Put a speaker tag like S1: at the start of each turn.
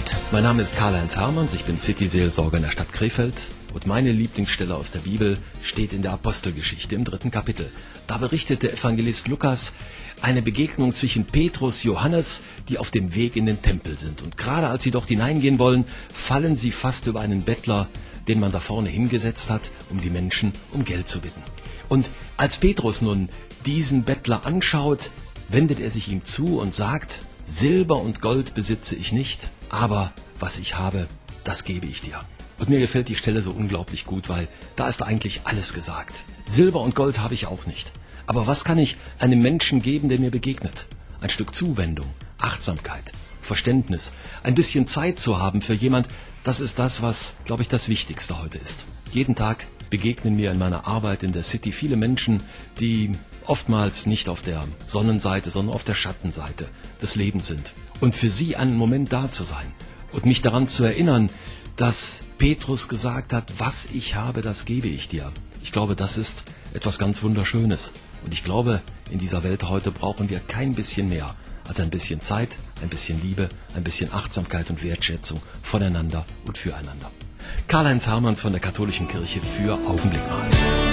S1: Zeit.
S2: Mein Name ist Karl-Heinz Hermanns, ich bin City-Seelsorger in der Stadt Krefeld und meine Lieblingsstelle aus der Bibel steht in der Apostelgeschichte im 3. Kapitel. Da berichtet der Evangelist Lukas eine Begegnung zwischen Petrus und Johannes, die auf dem Weg in den Tempel sind. Und gerade als sie dort hineingehen wollen, fallen sie fast über einen Bettler, den man da vorne hingesetzt hat, um die Menschen um Geld zu bitten. Und als Petrus nun diesen Bettler anschaut, wendet er sich ihm zu und sagt: Silber und Gold besitze ich nicht, aber was ich habe, das gebe ich dir. Und mir gefällt die Stelle so unglaublich gut, weil da ist eigentlich alles gesagt. Silber und Gold habe ich auch nicht. Aber was kann ich einem Menschen geben, der mir begegnet? Ein Stück Zuwendung, Achtsamkeit, Verständnis, ein bisschen Zeit zu haben für jemand, das ist das, was, glaube ich, das Wichtigste heute ist. Jeden Tag begegnen mir in meiner Arbeit in der City viele Menschen, die oftmals nicht auf der Sonnenseite, sondern auf der Schattenseite des Lebens sind. Und für sie einen Moment da zu sein und mich daran zu erinnern, dass Petrus gesagt hat, was ich habe, das gebe ich dir. Ich glaube, das ist etwas ganz Wunderschönes. Und ich glaube, in dieser Welt heute brauchen wir kein bisschen mehr als ein bisschen Zeit, ein bisschen Liebe, ein bisschen Achtsamkeit und Wertschätzung voneinander und füreinander. Karl-Heinz Hermanns von der Katholischen Kirche für Augenblick mal.